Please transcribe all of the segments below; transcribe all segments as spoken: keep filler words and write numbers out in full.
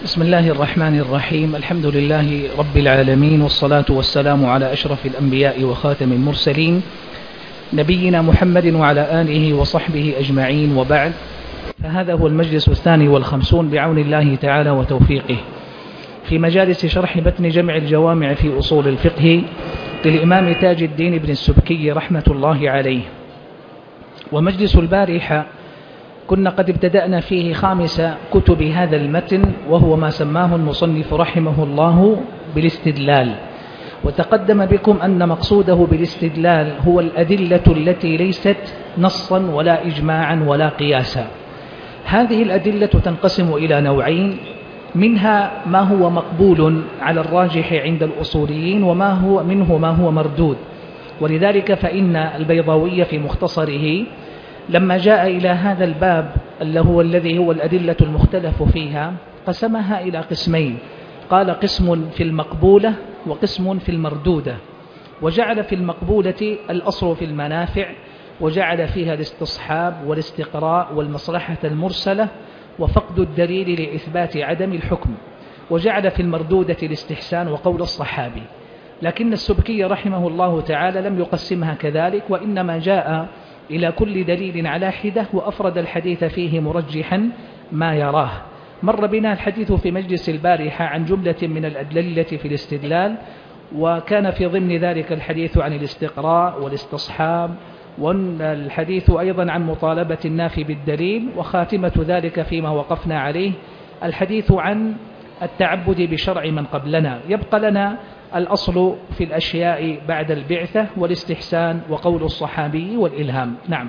بسم الله الرحمن الرحيم. الحمد لله رب العالمين، والصلاة والسلام على أشرف الأنبياء وخاتم المرسلين نبينا محمد وعلى آله وصحبه أجمعين، وبعد، فهذا هو المجلس الثاني والخمسون بعون الله تعالى وتوفيقه في مجالس شرح متن جمع الجوامع في أصول الفقه للإمام تاج الدين بن السبكي رحمة الله عليه. ومجلس البارحة كنا قد ابتدأنا فيه خامس كتب هذا المتن، وهو ما سماه المصنف رحمه الله بالاستدلال. وتقدم بكم أن مقصوده بالاستدلال هو الأدلة التي ليست نصا ولا إجماعا ولا قياسا. هذه الأدلة تنقسم إلى نوعين، منها ما هو مقبول على الراجح عند الأصوليين، وما هو منه ما هو مردود. ولذلك فإن البيضاوي في مختصره لما جاء إلى هذا الباب اللي هو الذي هو الأدلة المختلف فيها قسمها إلى قسمين، قال قسم في المقبولة وقسم في المردودة، وجعل في المقبولة الأصل في المنافع، وجعل فيها الاستصحاب والاستقراء والمصلحة المرسلة وفقد الدليل لإثبات عدم الحكم، وجعل في المردودة الاستحسان وقول الصحابي. لكن السبكي رحمه الله تعالى لم يقسمها كذلك، وإنما جاء إلى كل دليل على حدة وأفرد الحديث فيه مرجحا ما يراه. مر بنا الحديث في مجلس البارحة عن جملة من الأدلة في الاستدلال، وكان في ضمن ذلك الحديث عن الاستقراء والاستصحاب، والحديث أيضا عن مطالبة النافي بالدليل، وخاتمة ذلك فيما وقفنا عليه الحديث عن التعبد بشرع من قبلنا. يبقى لنا الأصل في الأشياء بعد البعثة والاستحسان وقول الصحابي والإلهام. نعم.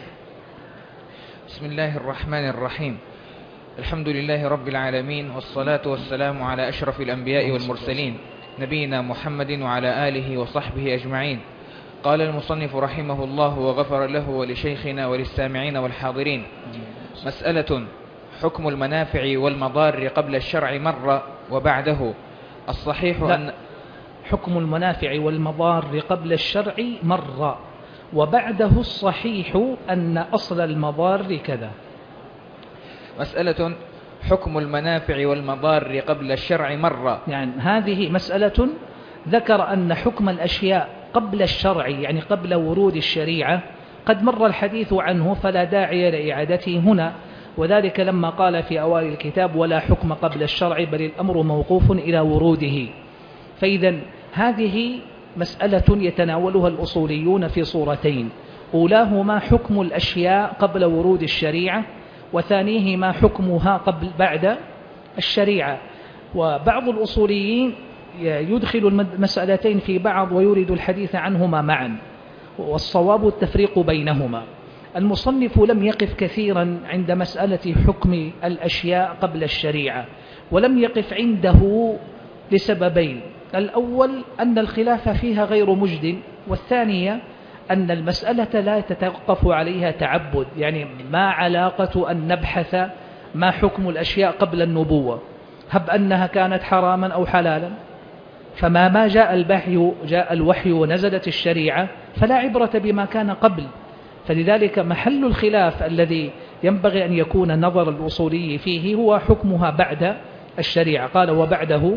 بسم الله الرحمن الرحيم. الحمد لله رب العالمين، والصلاة والسلام على أشرف الأنبياء والمرسلين نبينا محمد وعلى آله وصحبه أجمعين. قال المصنف رحمه الله وغفر له ولشيخنا وللسامعين والحاضرين: مسألة: حكم المنافع والمضار قبل الشرع مرة وبعده. الصحيح لا. أن حكم المنافع والمضار قبل الشرع مرة، وبعده الصحيح أن أصل المضار كذا. مسألة: حكم المنافع والمضار قبل الشرع مرة، يعني هذه مسألة ذكر أن حكم الأشياء قبل الشرع، يعني قبل ورود الشريعة، قد مر الحديث عنه فلا داعي لإعادته هنا، وذلك لما قال في أوائل الكتاب: ولا حكم قبل الشرع بل الأمر موقوف إلى وروده. فإذا هذه مسألة يتناولها الأصوليون في صورتين: أولاهما حكم الأشياء قبل ورود الشريعة، وثانيهما حكمها قبل بعد الشريعة. وبعض الأصوليين يدخل المسألتين في بعض ويريد الحديث عنهما معا، والصواب التفريق بينهما. المصنف لم يقف كثيرا عند مسألة حكم الأشياء قبل الشريعة، ولم يقف عنده لسببين: الأول أن الخلاف فيها غير مجد، والثانية أن المسألة لا تتوقف عليها تعبد، يعني ما علاقة أن نبحث ما حكم الأشياء قبل النبوة، هب أنها كانت حراما أو حلالا، فما ما جاء الوحي جاء الوحي ونزلت الشريعة فلا عبرة بما كان قبل. فلذلك محل الخلاف الذي ينبغي أن يكون نظر الأصولي فيه هو حكمها بعد الشريعة. قال: وبعده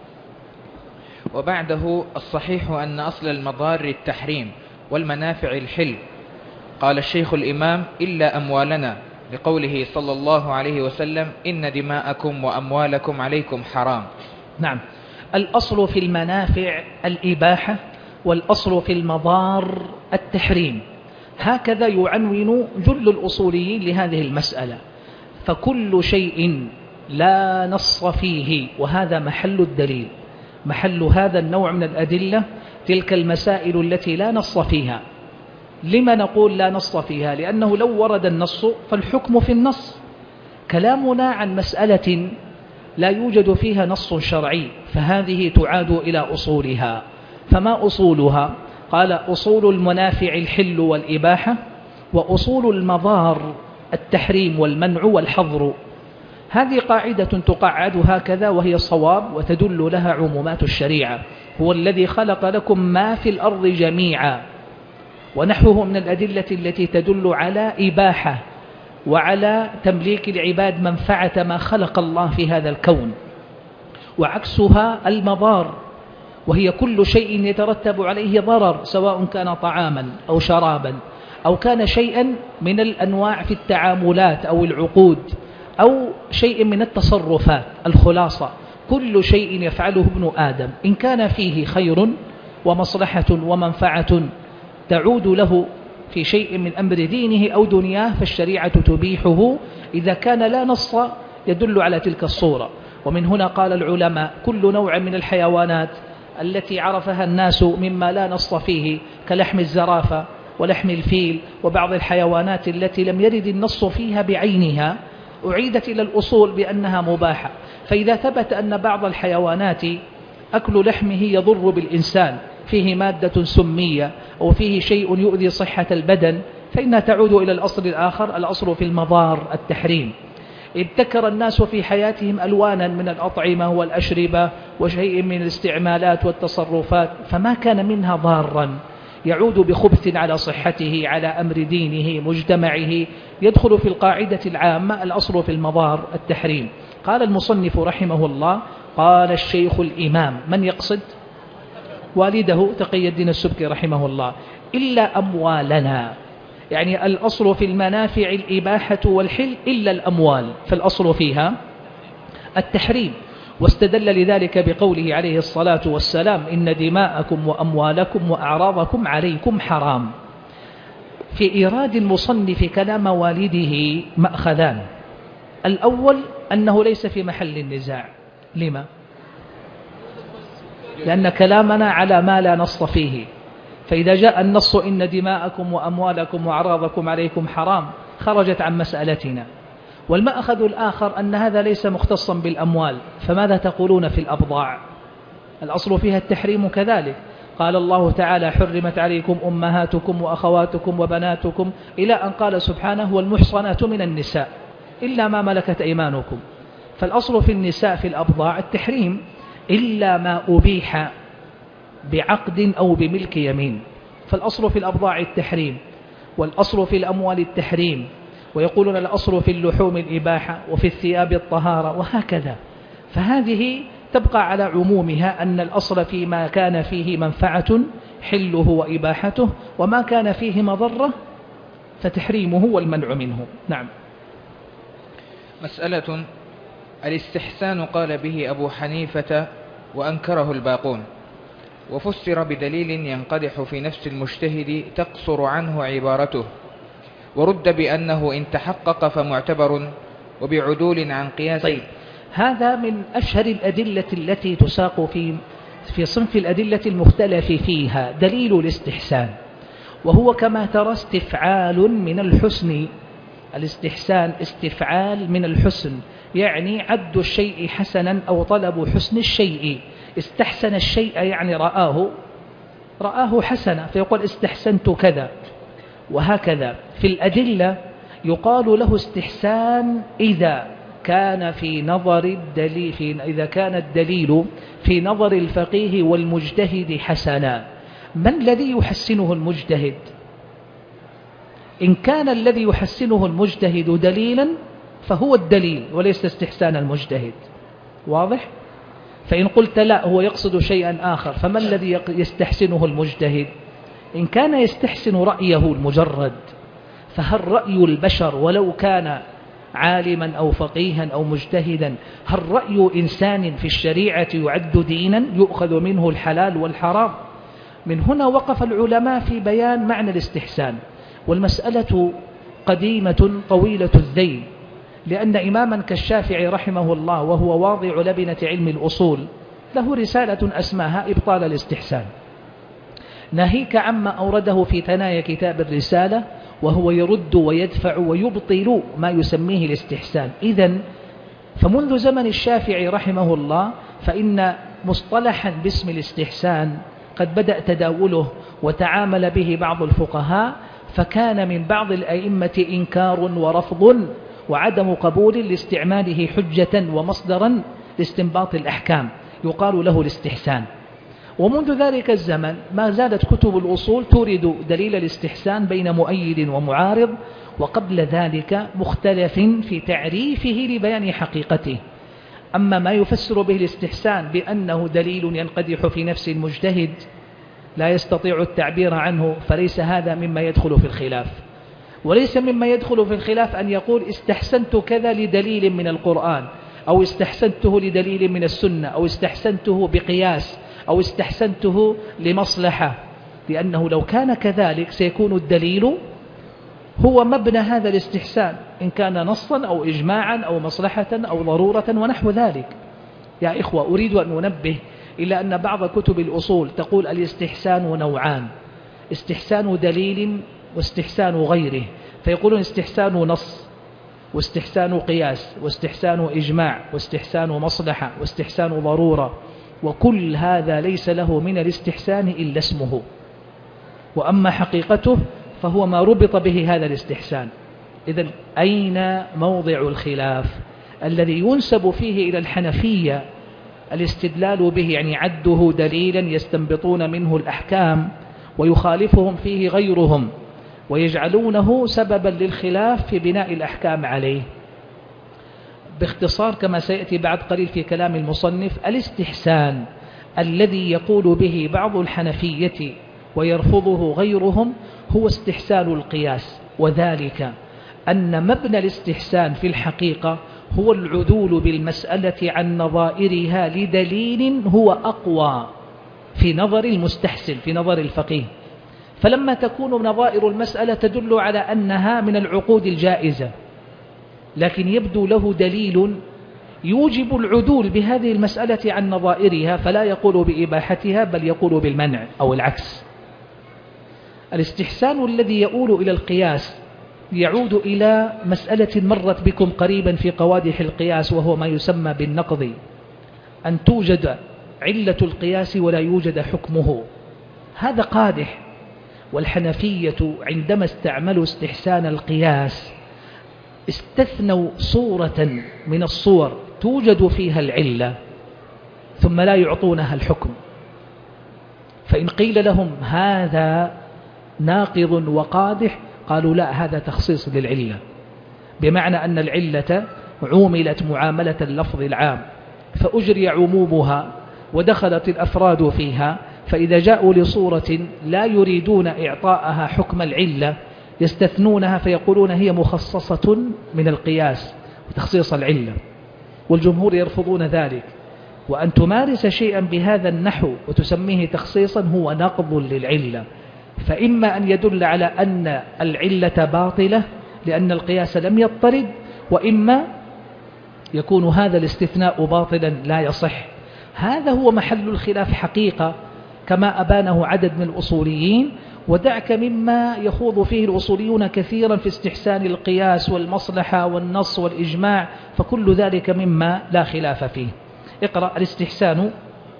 وبعده الصحيح أن أصل المضار التحريم والمنافع الحل. قال الشيخ الإمام: إلا أموالنا، لقوله صلى الله عليه وسلم: إن دماءكم وأموالكم عليكم حرام. نعم. الأصل في المنافع الإباحة، والأصل في المضار التحريم. هكذا يعنون جل الأصوليين لهذه المسألة. فكل شيء لا نص فيه، وهذا محل الدليل، محل هذا النوع من الأدلة، تلك المسائل التي لا نص فيها. لما نقول لا نص فيها؟ لأنه لو ورد النص فالحكم في النص. كلامنا عن مسألة لا يوجد فيها نص شرعي، فهذه تعاد إلى أصولها. فما أصولها؟ قال: أصول المنافع الحل والإباحة، وأصول المضار التحريم والمنع والحظر. هذه قاعدة تقعد هكذا، وهي صواب وتدل لها عمومات الشريعة: هو الذي خلق لكم ما في الأرض جميعا، ونحوه من الأدلة التي تدل على إباحة وعلى تمليك العباد منفعة ما خلق الله في هذا الكون، وعكسها المضار، وهي كل شيء يترتب عليه ضرر، سواء كان طعاما أو شرابا أو كان شيئا من الأنواع في التعاملات أو العقود أو شيء من التصرفات. الخلاصة كل شيء يفعله ابن آدم إن كان فيه خير ومصلحة ومنفعة تعود له في شيء من أمر دينه أو دنياه فالشريعة تبيحه إذا كان لا نص يدل على تلك الصورة. ومن هنا قال العلماء كل نوع من الحيوانات التي عرفها الناس مما لا نص فيه كلحم الزرافة ولحم الفيل وبعض الحيوانات التي لم يرد النص فيها بعينها أعيدت إلى الأصول بأنها مباحة. فإذا ثبت أن بعض الحيوانات أكل لحمه يضر بالإنسان، فيه مادة سمية أو فيه شيء يؤذي صحة البدن، فإنها تعود إلى الأصل الآخر، الأصل في المضار التحريم. ابتكر الناس في حياتهم ألوانا من الأطعمة والأشربة وشيء من الاستعمالات والتصرفات، فما كان منها ضارا يعود بخبث على صحته على أمر دينه مجتمعه يدخل في القاعدة العامة الأصل في المضار التحريم. قال المصنف رحمه الله قال الشيخ الإمام، من يقصد؟ والده تقي الدين السبكي رحمه الله، إلا أموالنا، يعني الأصل في المنافع الإباحة والحل إلا الأموال، فالأصل فيها التحريم. واستدل لذلك بقوله عليه الصلاة والسلام إن دماءكم وأموالكم وأعراضكم عليكم حرام. في إيراد المصنف كلام والده مأخذان، الأول أنه ليس في محل النزاع. لما؟ لأن كلامنا على ما لا نص فيه، فإذا جاء النص إن دماءكم وأموالكم وأعراضكم عليكم حرام خرجت عن مسألتنا. والمأخذ الآخر أن هذا ليس مختصا بالأموال، فماذا تقولون في الأبضاع؟ الأصل فيها التحريم كذلك. قال الله تعالى حرمت عليكم أمهاتكم وأخواتكم وبناتكم إلى أن قال سبحانه والمحصنات من النساء إلا ما ملكت أيمانكم. فالأصل في النساء في الأبضاع التحريم إلا ما أبيح بعقد أو بملك يمين، فالأصل في الأبضاع التحريم، والأصل في الأموال التحريم، ويقولون الأصل في اللحوم الإباحة وفي الثياب الطهارة وهكذا. فهذه تبقى على عمومها أن الأصل فيما كان فيه منفعة حله وإباحته، وما كان فيه مضرة فتحريمه والمنع منه. نعم. مسألة الاستحسان قال به أبو حنيفة وأنكره الباقون، وفسر بدليل ينقدح في نفس المجتهد تقصر عنه عبارته، ورد بأنه إن تحقق فمعتبر وبعدول عن قياس. طيب، هذا من أشهر الأدلة التي تساق في في صنف الأدلة المختلف فيها دليل الاستحسان، وهو كما ترى استفعال من الحسن. الاستحسان استفعال من الحسن، يعني عد الشيء حسنا أو طلب حسن الشيء. استحسن الشيء يعني رآه رآه حسنا، فيقول استحسنت كذا. وهكذا في الأدلة يقال له استحسان إذا كان في نظر الدليل في إذا كان الدليل في نظر الفقيه والمجتهد حسنا. من الذي يحسنه المجتهد؟ إن كان الذي يحسنه المجتهد دليلا فهو الدليل وليس استحسان المجتهد. واضح؟ فإن قلت لا هو يقصد شيئا آخر، فما الذي يستحسنه المجتهد؟ إن كان يستحسن رأيه المجرد، فهل رأي البشر ولو كان عالما أو فقيها أو مجتهدا، هل رأي إنسان في الشريعة يعد دينا يؤخذ منه الحلال والحرام؟ من هنا وقف العلماء في بيان معنى الاستحسان. والمسألة قديمة طويلة الذيل، لأن إماما كالشافعي رحمه الله وهو واضع لبنة علم الأصول له رسالة أسماها إبطال الاستحسان، ناهيك عما أورده في ثنايا كتاب الرسالة، وهو يرد ويدفع ويبطل ما يسميه الاستحسان. إذن فمنذ زمن الشافعي رحمه الله فإن مصطلحا باسم الاستحسان قد بدأ تداوله وتعامل به بعض الفقهاء، فكان من بعض الأئمة إنكار ورفض وعدم قبول لاستعماله حجة ومصدرا لاستنباط الأحكام، يقال له الاستحسان. ومنذ ذلك الزمن ما زالت كتب الأصول تورد دليل الاستحسان بين مؤيد ومعارض، وقبل ذلك مختلف في تعريفه لبيان حقيقته. أما ما يفسر به الاستحسان بأنه دليل ينقدح في نفس المجتهد لا يستطيع التعبير عنه، فليس هذا مما يدخل في الخلاف. وليس مما يدخل في الخلاف أن يقول استحسنت كذا لدليل من القرآن، أو استحسنته لدليل من السنة، أو استحسنته بقياس، أو استحسنته لمصلحة، لأنه لو كان كذلك سيكون الدليل هو مبنى هذا الاستحسان، إن كان نصا أو إجماعا أو مصلحة أو ضرورة ونحو ذلك. يا إخوة، أريد أن أنبه إلى أن بعض كتب الأصول تقول الاستحسان نوعان: استحسان دليل واستحسان غيره، فيقولون استحسان نص واستحسان قياس واستحسان إجماع واستحسان مصلحة واستحسان ضرورة، وكل هذا ليس له من الاستحسان إلا اسمه، وأما حقيقته فهو ما ربط به هذا الاستحسان. إذن أين موضع الخلاف الذي ينسب فيه إلى الحنفية الاستدلال به، يعني عده دليلا يستنبطون منه الأحكام ويخالفهم فيه غيرهم ويجعلونه سببا للخلاف في بناء الأحكام عليه؟ باختصار كما سيأتي بعد قليل في كلام المصنف، الاستحسان الذي يقول به بعض الحنفية ويرفضه غيرهم هو استحسان القياس، وذلك أن مبنى الاستحسان في الحقيقة هو العدول بالمسألة عن نظائرها لدليل هو أقوى في نظر المستحسن، في نظر الفقيه. فلما تكون نظائر المسألة تدل على أنها من العقود الجائزة، لكن يبدو له دليل يوجب العدول بهذه المسألة عن نظائرها، فلا يقول بإباحتها بل يقول بالمنع أو العكس. الاستحسان الذي يؤول إلى القياس يعود إلى مسألة مرت بكم قريبا في قوادح القياس، وهو ما يسمى بالنقض، أن توجد علة القياس ولا يوجد حكمه. هذا قادح. والحنفية عندما استعملوا استحسان القياس استثنوا صورة من الصور توجد فيها العلة ثم لا يعطونها الحكم. فإن قيل لهم هذا ناقض وقادح قالوا لا، هذا تخصيص للعلة، بمعنى أن العلة عوملت معاملة اللفظ العام فأجري عمومها ودخلت الأفراد فيها، فإذا جاءوا لصورة لا يريدون إعطاءها حكم العلة يستثنونها فيقولون هي مخصصة من القياس وتخصيص العلة، والجمهور يرفضون ذلك. وأن تمارس شيئا بهذا النحو وتسميه تخصيصا هو نقض للعلة، فإما أن يدل على أن العلة باطلة لأن القياس لم يضطرد، وإما يكون هذا الاستثناء باطلا لا يصح. هذا هو محل الخلاف حقيقة كما أبانه عدد من الأصوليين، ودعك مما يخوض فيه الأصوليون كثيرا في استحسان القياس والمصلحة والنص والإجماع، فكل ذلك مما لا خلاف فيه. اقرأ. الاستحسان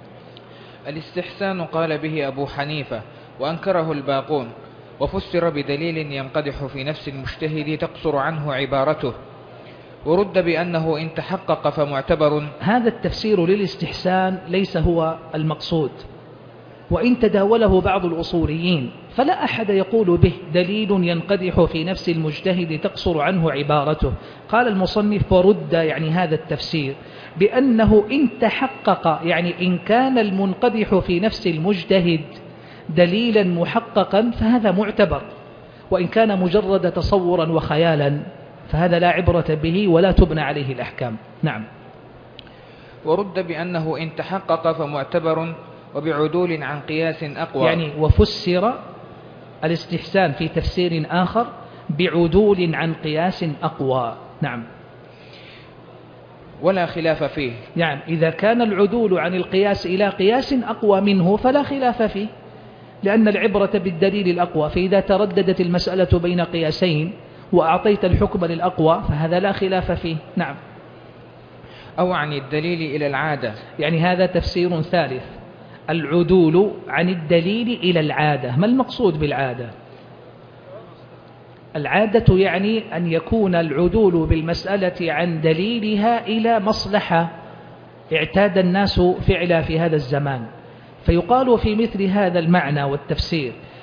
الاستحسان قال به أبو حنيفة وأنكره الباقون، وفسر بدليل ينقدح في نفس المجتهد تقصر عنه عبارته، ورد بأنه إن تحقق فمعتبر. هذا التفسير للاستحسان ليس هو المقصود، وإن تداوله بعض الأصوليين فلا أحد يقول به دليل ينقدح في نفس المجتهد تقصر عنه عبارته. قال المصنف ورد، يعني هذا التفسير بأنه إن تحقق، يعني إن كان المنقدح في نفس المجتهد دليلا محققا فهذا معتبر، وإن كان مجرد تصورا وخيالا فهذا لا عبرة به ولا تبنى عليه الأحكام. نعم. ورد بأنه إن تحقق فمعتبر وبعدول عن قياس أقوى، يعني وفسر الاستحسان في تفسير آخر بعدول عن قياس أقوى. نعم. ولا خلاف فيه. يعني إذا كان العدول عن القياس إلى قياس أقوى منه فلا خلاف فيه، لأن العبرة بالدليل الأقوى، فإذا ترددت المسألة بين قياسين وأعطيت الحكم للأقوى فهذا لا خلاف فيه. نعم. أو عن الدليل إلى العادة، يعني هذا تفسير ثالث، العدول عن الدليل إلى العادة. ما المقصود بالعادة؟ العادة يعني أن يكون العدول بالمسألة عن دليلها إلى مصلحة اعتاد الناس فعلها في هذا الزمان، فيقال في مثل هذا المعنى والتفسير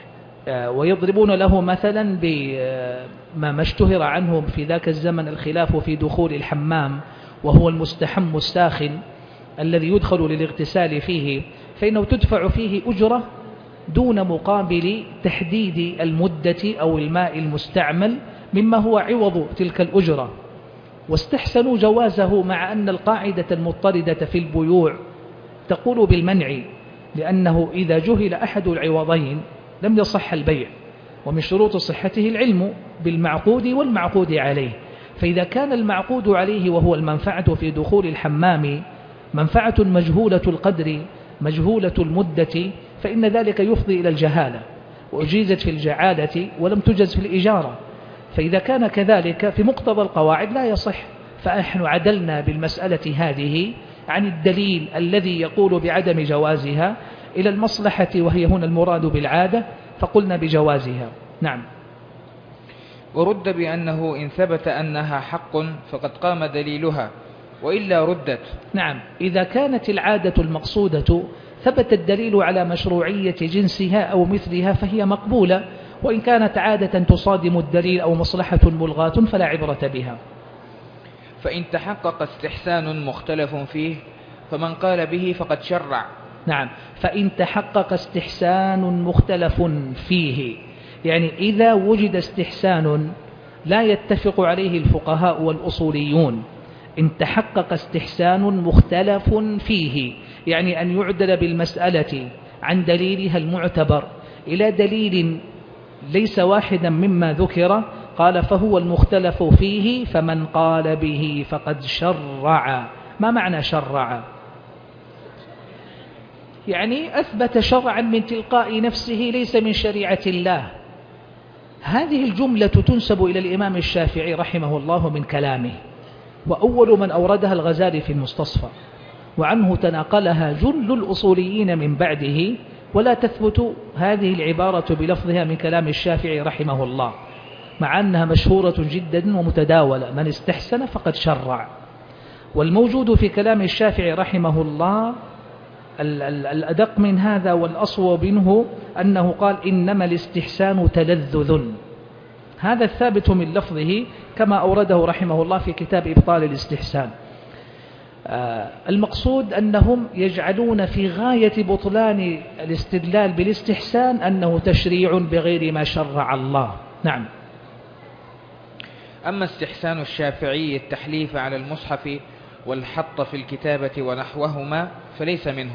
ويضربون له مثلا بما اشتهر عنهم في ذاك الزمن الخلاف في دخول الحمام، وهو المستحم الساخن الذي يدخل للاغتسال فيه، فإنه تدفع فيه أجرة دون مقابل تحديد المدة أو الماء المستعمل مما هو عوض تلك الأجرة. واستحسنوا جوازه مع أن القاعدة المضطردة في البيوع تقول بالمنع، لأنه إذا جهل أحد العوضين لم يصح البيع، ومن شروط صحته العلم بالمعقود والمعقود عليه. فإذا كان المعقود عليه وهو المنفعة في دخول الحمام منفعة مجهولة القدر مجهولة المدة، فإن ذلك يفضي إلى الجهالة، وأجيزت في الجعالة ولم تجز في الإجارة. فإذا كان كذلك في مقتضى القواعد لا يصح، فنحن عدلنا بالمسألة هذه عن الدليل الذي يقول بعدم جوازها إلى المصلحة، وهي هنا المراد بالعادة، فقلنا بجوازها. نعم. ورد بأنه إن ثبت أنها حق فقد قام دليلها، وإلا ردت. نعم، إذا كانت العادة المقصودة ثبت الدليل على مشروعية جنسها أو مثلها فهي مقبولة، وإن كانت عادة تصادم الدليل أو مصلحة ملغاة فلا عبرة بها. فإن تحقق استحسان مختلف فيه فمن قال به فقد شرع. نعم، فإن تحقق استحسان مختلف فيه، يعني إذا وجد استحسان لا يتفق عليه الفقهاء والأصوليون، إن تحقق استحسان مختلف فيه، يعني أن يعدل بالمسألة عن دليلها المعتبر إلى دليل ليس واحدا مما ذكر، قال فهو المختلف فيه، فمن قال به فقد شرع. ما معنى شرع؟ يعني أثبت شرعا من تلقاء نفسه ليس من شريعة الله. هذه الجملة تنسب إلى الإمام الشافعي رحمه الله من كلامه، وأول من أوردها الغزالي في المستصفى، وعنه تناقلها جل الأصوليين من بعده، ولا تثبت هذه العبارة بلفظها من كلام الشافعي رحمه الله، مع أنها مشهورة جدا ومتداولة: من استحسن فقد شرع. والموجود في كلام الشافعي رحمه الله الأدق من هذا والأصوب منه أنه قال: إنما الاستحسان تلذذ. هذا الثابت من لفظه كما أورده رحمه الله في كتاب إبطال الاستحسان. آه المقصود أنهم يجعلون في غاية بطلان الاستدلال بالاستحسان أنه تشريع بغير ما شرع الله. نعم. أما استحسان الشافعي التحليف على المصحف والحط في الكتابة ونحوهما فليس منه.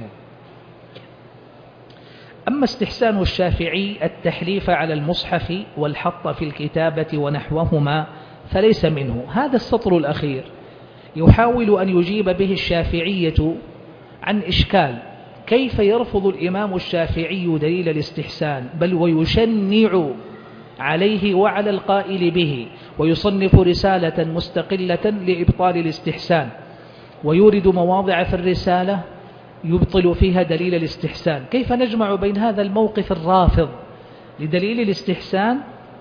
أما استحسان الشافعي التحليف على المصحف والحط في الكتابة ونحوهما فليس منه. هذا السطر الأخير يحاول أن يجيب به الشافعية عن إشكال: كيف يرفض الإمام الشافعي دليل الاستحسان بل ويشنع عليه وعلى القائل به، ويصنف رسالة مستقلة لإبطال الاستحسان، ويورد مواضع في الرسالة يبطل فيها دليل الاستحسان؟ كيف نجمع بين هذا الموقف الرافض لدليل الاستحسان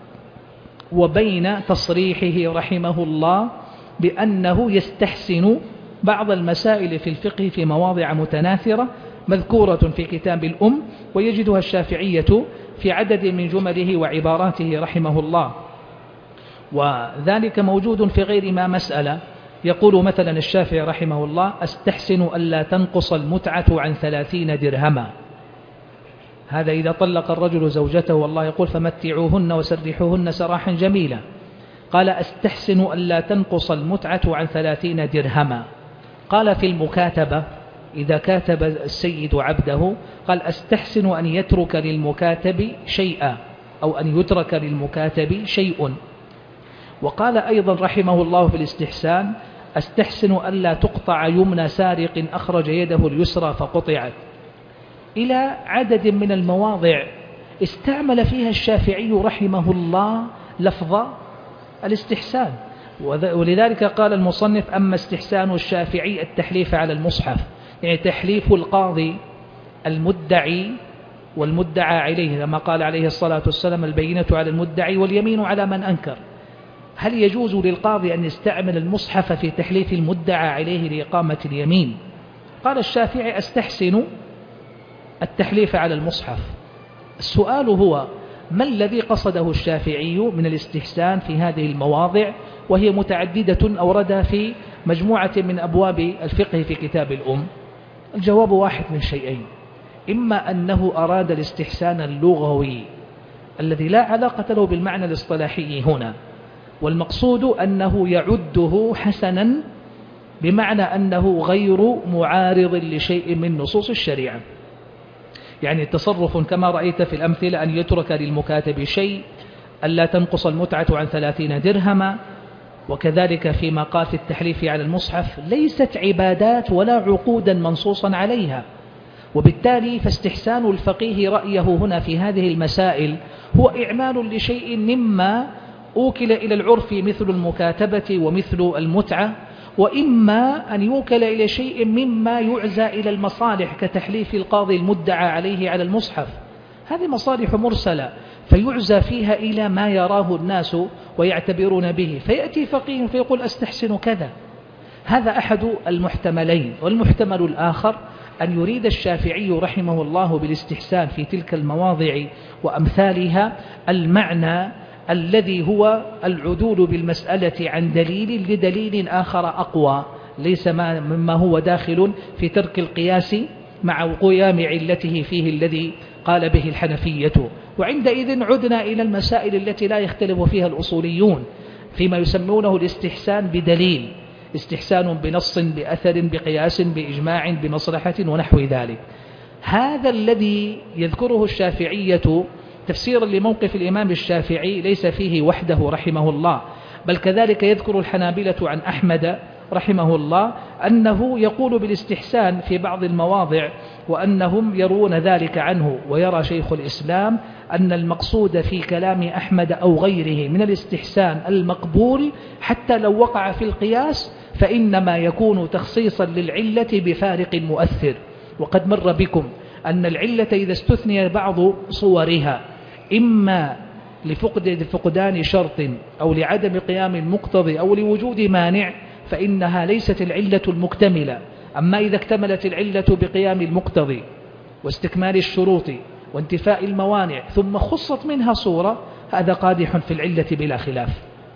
وبين تصريحه رحمه الله بأنه يستحسن بعض المسائل في الفقه في مواضع متناثرة مذكورة في كتاب الأم، ويجدها الشافعية في عدد من جمله وعباراته رحمه الله؟ وذلك موجود في غير ما مسألة. يقول مثلا الشافعي رحمه الله: أستحسن ألا تنقص المتعة عن ثلاثين درهما. هذا إذا طلق الرجل زوجته، والله يقول: فمتعوهن وسرحوهن سراحا جميلا. قال: أستحسن ألا تنقص المتعة عن ثلاثين درهما. قال في المكاتبة إذا كاتب السيد عبده، قال: أستحسن أن يترك للمكاتب شيئا، أو أن يترك للمكاتب شيء. وقال أيضا رحمه الله في الاستحسان: أستحسن ألا تقطع يمنى سارق أخرج يده اليسرى فقطعت. إلى عدد من المواضع استعمل فيها الشافعي رحمه الله لفظ الاستحسان. ولذلك قال المصنف: أما استحسان الشافعي التحليف على المصحف، يعني تحليف القاضي المدعي والمدعى عليه، كما قال عليه الصلاة والسلام: البينة على المدعي واليمين على من أنكر. هل يجوز للقاضي أن يستعمل المصحف في تحليف المدعى عليه لإقامة اليمين؟ قال الشافعي: أستحسن التحليف على المصحف. السؤال هو: ما الذي قصده الشافعي من الاستحسان في هذه المواضع، وهي متعددة أوردها في مجموعة من أبواب الفقه في كتاب الأم؟ الجواب واحد من شيئين: إما أنه أراد الاستحسان اللغوي الذي لا علاقة له بالمعنى الاصطلاحي هنا، والمقصود أنه يعده حسنا بمعنى أنه غير معارض لشيء من نصوص الشريعة، يعني تصرف كما رأيت في الأمثلة أن يترك للمكاتب شيء، ألا تنقص المتعة عن ثلاثين درهما، وكذلك فيما قال في التحليف على المصحف، ليست عبادات ولا عقودا منصوصا عليها. وبالتالي فاستحسان الفقيه رأيه هنا في هذه المسائل هو إعمال لشيء مما أوكل إلى العرف مثل المكاتبة ومثل المتعة، وإما أن يوكل إلى شيء مما يعزى إلى المصالح كتحليف القاضي المدعى عليه على المصحف. هذه مصالح مرسلة فيعزى فيها إلى ما يراه الناس ويعتبرون به، فيأتي فقيه فيقول أستحسن كذا. هذا أحد المحتملين. والمحتمل الآخر أن يريد الشافعي رحمه الله بالاستحسان في تلك المواضع وأمثالها المعنى الذي هو العدول بالمسألة عن دليل لدليل آخر أقوى، ليس مما هو داخل في ترك القياس مع قيام علته فيه الذي قال به الحنفية. وعندئذ عدنا إلى المسائل التي لا يختلف فيها الأصوليون فيما يسمونه الاستحسان بدليل، استحسان بنص بأثر بقياس بإجماع بمصلحة ونحو ذلك. هذا الذي يذكره الشافعية تفسيرا لموقف الإمام الشافعي ليس فيه وحده رحمه الله، بل كذلك يذكر الحنابلة عن أحمد رحمه الله أنه يقول بالاستحسان في بعض المواضع، وأنهم يرون ذلك عنه. ويرى شيخ الإسلام أن المقصود في كلام أحمد أو غيره من الاستحسان المقبول حتى لو وقع في القياس فإنما يكون تخصيصا للعلة بفارق مؤثر. وقد مر بكم أن العلة إذا استثني بعض صورها إما لفقد فقدان شرط أو لعدم قيام المقتضي أو لوجود مانع فإنها ليست العلة المكتملة. أما إذا اكتملت العلة بقيام المقتضي واستكمال الشروط وانتفاء الموانع ثم خصت منها صورة، هذا قادح في العلة بلا خلاف.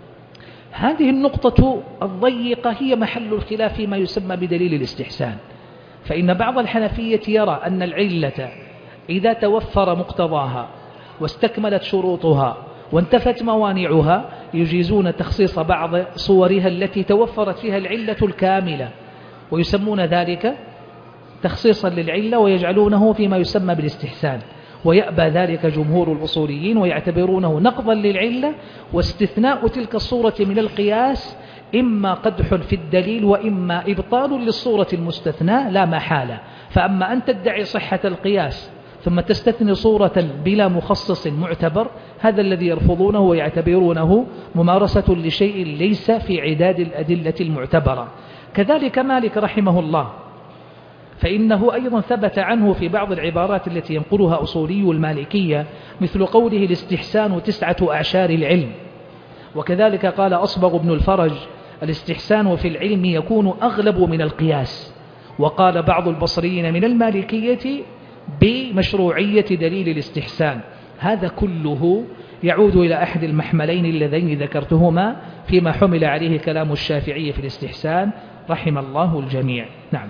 هذه النقطة الضيقة هي محل الخلاف فيما يسمى بدليل الاستحسان. فإن بعض الحنفية يرى أن العلة إذا توفر مقتضاها واستكملت شروطها وانتفت موانعها يجيزون تخصيص بعض صورها التي توفرت فيها العلة الكاملة، ويسمون ذلك تخصيصا للعلة ويجعلونه فيما يسمى بالاستحسان. ويأبى ذلك جمهور الأصوليين ويعتبرونه نقضا للعلة واستثناء تلك الصورة من القياس إما قدح في الدليل وإما إبطال للصورة المستثناة لا محالة. فأما أن تدعي صحة القياس ثم تستثني صورة بلا مخصص معتبر، هذا الذي يرفضونه ويعتبرونه ممارسة لشيء ليس في عداد الأدلة المعتبرة. كذلك مالك رحمه الله، فإنه أيضا ثبت عنه في بعض العبارات التي ينقلها أصولي المالكية مثل قوله الاستحسان تسعة أعشار العلم. وكذلك قال أصبغ بن الفرج الاستحسان في العلم يكون أغلب من القياس. وقال بعض البصريين من المالكية بمشروعية دليل الاستحسان. هذا كله يعود إلى أحد المحملين اللذين ذكرتهما فيما حمل عليه كلام الشافعي في الاستحسان رحم الله الجميع. نعم.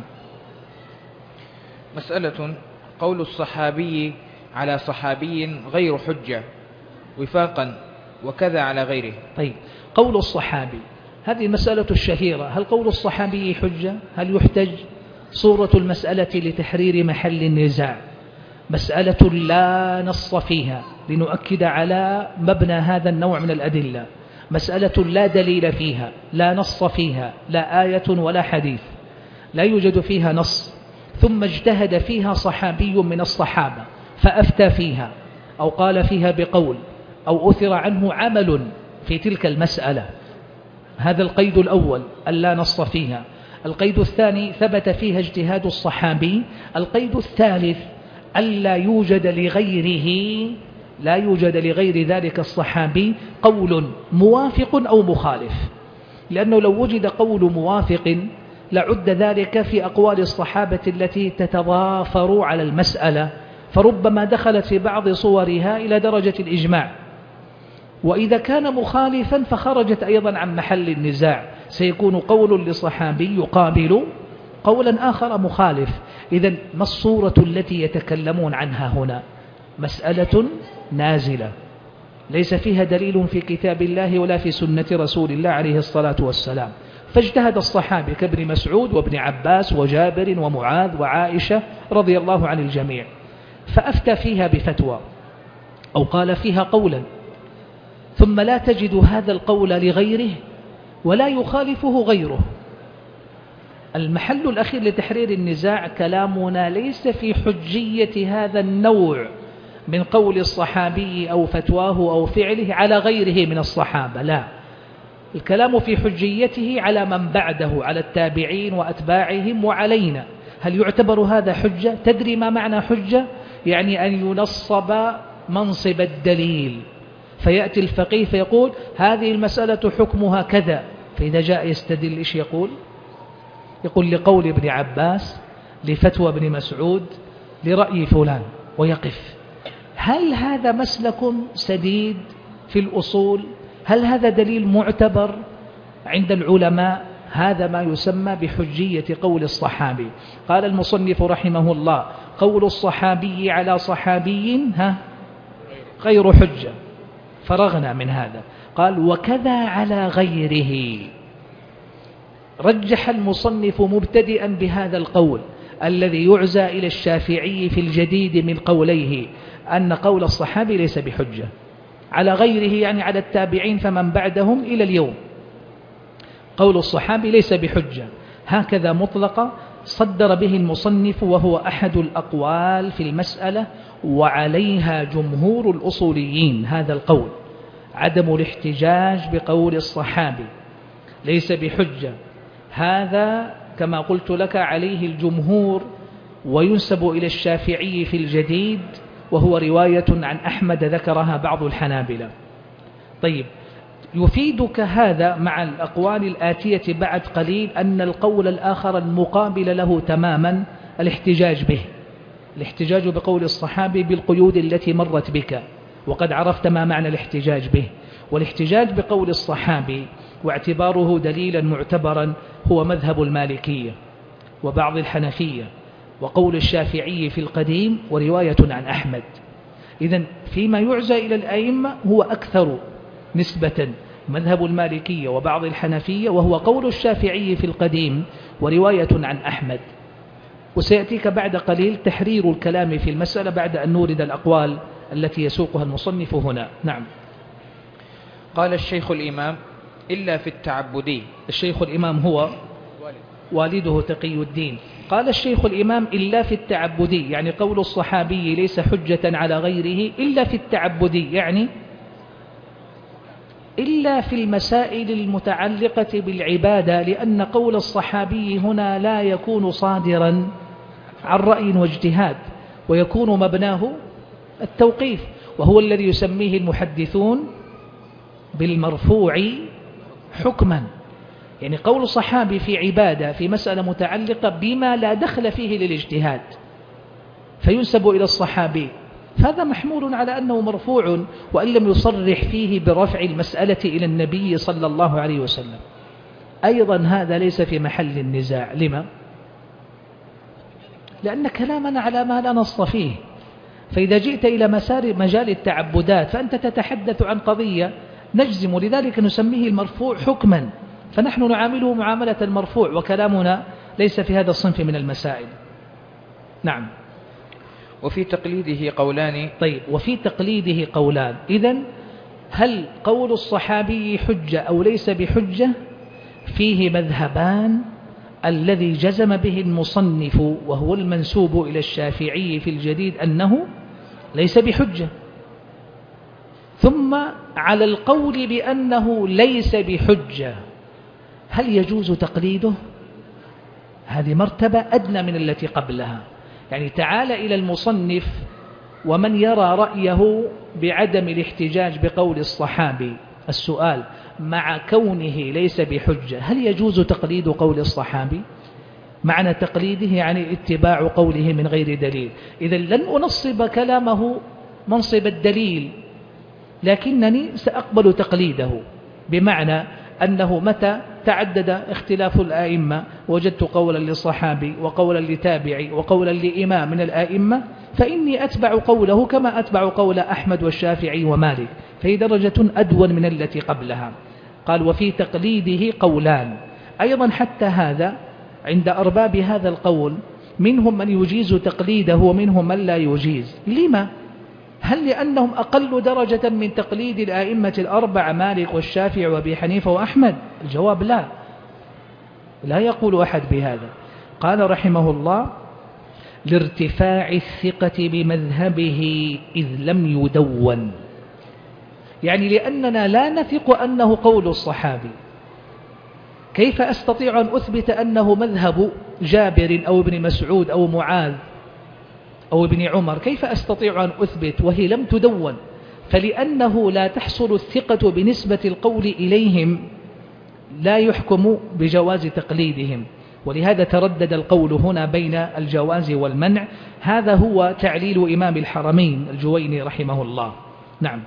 مسألة: قول الصحابي على صحابي غير حجة وفاقا وكذا على غيره. طيب، قول الصحابي هذه المسألة الشهيرة، هل قول الصحابي حجة؟ هل يحتج؟ صورة المسألة لتحرير محل النزاع مسألة لا نص فيها لنؤكد على مبنى هذا النوع من الأدلة، مسألة لا دليل فيها، لا نص فيها، لا آية ولا حديث، لا يوجد فيها نص، ثم اجتهد فيها صحابي من الصحابة فأفتى فيها أو قال فيها بقول أو أثر عنه عمل في تلك المسألة. هذا القيد الأول ألا نص فيها. القيد الثاني ثبت فيها اجتهاد الصحابي. القيد الثالث ألا يوجد لغيره لا يوجد لغير ذلك الصحابي قول موافق أو مخالف، لأنه لو وجد قول موافق لعد ذلك في أقوال الصحابة التي تتضافر على المسألة فربما دخلت في بعض صورها إلى درجة الإجماع، وإذا كان مخالفا فخرجت أيضا عن محل النزاع، سيكون قول لصحابي يقابل قولا آخر مخالف. إذن ما الصورة التي يتكلمون عنها هنا؟ مسألة نازلة ليس فيها دليل في كتاب الله ولا في سنة رسول الله عليه الصلاة والسلام، فاجتهد الصحابة كابن مسعود وابن عباس وجابر ومعاذ وعائشة رضي الله عن الجميع، فأفتى فيها بفتوى أو قال فيها قولا، ثم لا تجد هذا القول لغيره ولا يخالفه غيره. المحل الأخير لتحرير النزاع كلامنا ليس في حجية هذا النوع من قول الصحابي أو فتواه أو فعله على غيره من الصحابة، لا، الكلام في حجيته على من بعده، على التابعين وأتباعهم وعلينا. هل يعتبر هذا حجة؟ تدري ما معنى حجة؟ يعني أن ينصب منصب الدليل، فيأتي الفقيه فيقول هذه المسألة حكمها كذا، فإذا جاء يستدل إيش يقول؟ يقول لقول ابن عباس، لفتوى ابن مسعود، لرأي فلان، ويقف. هل هذا مسلك سديد في الأصول؟ هل هذا دليل معتبر عند العلماء؟ هذا ما يسمى بحجية قول الصحابي. قال المصنف رحمه الله: قول الصحابي على صحابي ها غير حجة. فرغنا من هذا. قال: وكذا على غيره. رجح المصنف مبتدئا بهذا القول الذي يعزى إلى الشافعي في الجديد من قوليه أن قول الصحابي ليس بحجة، على غيره يعني على التابعين فمن بعدهم إلى اليوم. قول الصحابي ليس بحجة، هكذا مطلقة صدر به المصنف، وهو أحد الأقوال في المسألة، وعليها جمهور الأصوليين. هذا القول عدم الاحتجاج بقول الصحابي ليس بحجة، هذا كما قلت لك عليه الجمهور، وينسب إلى الشافعي في الجديد، وهو رواية عن أحمد ذكرها بعض الحنابلة. طيب، يفيدك هذا مع الأقوال الآتية بعد قليل أن القول الآخر المقابل له تماما الاحتجاج به، الاحتجاج بقول الصحابي بالقيود التي مرت بك، وقد عرفت ما معنى الاحتجاج به. والاحتجاج بقول الصحابي واعتباره دليلا معتبرا هو مذهب المالكية وبعض الحنفية وقول الشافعي في القديم ورواية عن أحمد. إذن فيما يعزى إلى الأئمة هو أكثر نسبة مذهب المالكية وبعض الحنفية، وهو قول الشافعي في القديم ورواية عن أحمد. وسيأتيك بعد قليل تحرير الكلام في المسألة بعد أن نورد الأقوال التي يسوقها المصنف هنا. نعم. قال الشيخ الإمام: إلا في التعبدي. الشيخ الإمام هو والده تقي الدين. قال الشيخ الإمام: إلا في التعبدي، يعني قول الصحابي ليس حجة على غيره إلا في التعبدي، يعني إلا في المسائل المتعلقة بالعبادة، لأن قول الصحابي هنا لا يكون صادرا عن رأي واجتهاد، ويكون مبناه التوقيف، وهو الذي يسميه المحدثون بالمرفوع حكما. يعني قول صحابي في عبادة في مسألة متعلقة بما لا دخل فيه للاجتهاد فينسب إلى الصحابي، فهذا محمول على أنه مرفوع، وإن لم يصرح فيه برفع المسألة إلى النبي صلى الله عليه وسلم. أيضا هذا ليس في محل النزاع. لما؟ لأن كلامنا على ما لا نص فيه، فإذا جئت إلى مسار مجال التعبدات فأنت تتحدث عن قضية نجزم، لذلك نسميه المرفوع حكما، فنحن نعامله معاملة المرفوع، وكلامنا ليس في هذا الصنف من المسائل. نعم. وفي تقليده قولان. طيب، وفي تقليده قولان. إذن هل قول الصحابي حجة أو ليس بحجة؟ فيه مذهبان، الذي جزم به المصنف وهو المنسوب إلى الشافعي في الجديد أنه ليس بحجة، ثم على القول بأنه ليس بحجة هل يجوز تقليده؟ هذه مرتبة أدنى من التي قبلها. يعني تعال إلى المصنف ومن يرى رأيه بعدم الاحتجاج بقول الصحابي، السؤال: مع كونه ليس بحجة هل يجوز تقليد قول الصحابي؟ معنى تقليده يعني اتباع قوله من غير دليل. إذا لن أنصب كلامه منصب الدليل، لكنني سأقبل تقليده، بمعنى أنه متى تعدد اختلاف الآئمة وجدت قولا للصحابي وقولا لتابعي وقولا لإمام من الآئمة، فإني أتبع قوله كما أتبع قول أحمد والشافعي ومالك، فهي درجة أدون من التي قبلها. قال وفي تقليده قولان أيضا، حتى هذا عند أرباب هذا القول منهم من يجيز تقليده ومنهم من لا يجيز. لما؟ هل لأنهم أقل درجة من تقليد الآئمة الأربعة مالك والشافعي وأبي حنيفة وأحمد؟ الجواب لا، لا يقول أحد بهذا. قال رحمه الله لارتفاع الثقة بمذهبه إذ لم يدون، يعني لأننا لا نثق أنه قول الصحابي. كيف أستطيع أن أثبت أنه مذهب جابر أو ابن مسعود أو معاذ أو ابن عمر؟ كيف أستطيع أن أثبت وهي لم تدون؟ فلأنه لا تحصل الثقة بنسبة القول إليهم لا يحكم بجواز تقليدهم، ولهذا تردد القول هنا بين الجواز والمنع. هذا هو تعليل إمام الحرمين الجويني رحمه الله. نعم.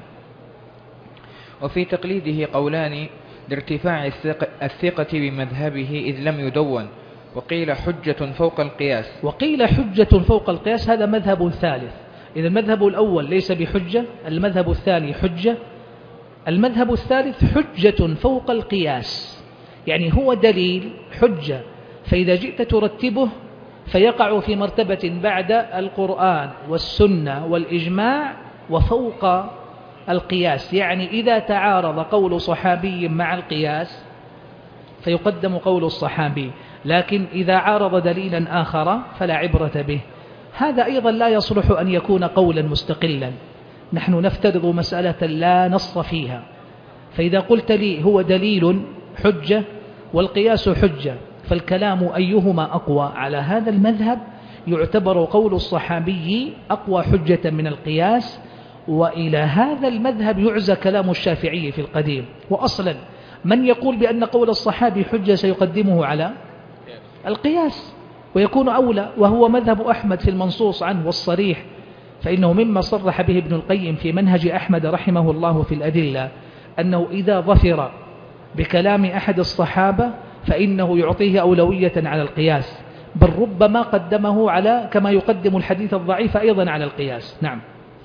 وفي تقليده قولان لارتفاع الثقة بمذهبه إذ لم يدون، وقيل حجة فوق القياس. وقيل حجة فوق القياس، هذا مذهب ثالث. إذا المذهب الأول ليس بحجة، المذهب الثاني حجة، المذهب الثالث حجة فوق القياس، يعني هو دليل حجة، فإذا جئت ترتبه فيقع في مرتبة بعد القرآن والسنة والإجماع وفوق القياس. يعني إذا تعارض قول صحابي مع القياس فيقدم قول الصحابي، لكن إذا عارض دليلا آخر فلا عبرة به. هذا أيضا لا يصلح أن يكون قولا مستقلا. نحن نفترض مسألة لا نص فيها، فإذا قلت لي هو دليل حجة والقياس حجة، فالكلام أيهما أقوى؟ على هذا المذهب يعتبر قول الصحابي أقوى حجة من القياس، وإلى هذا المذهب يعزى كلام الشافعي في القديم. وأصلا من يقول بأن قول الصحابي حجة سيقدمه على القياس ويكون أولى، وهو مذهب أحمد في المنصوص عنه والصريح، فإنه مما صرح به ابن القيم في منهج أحمد رحمه الله في الأدلة أنه إذا ظفر بكلام أحد الصحابة فإنه يعطيه أولوية على القياس، بل ربما قدمه على كما يقدم الحديث الضعيف أيضا على القياس. نعم.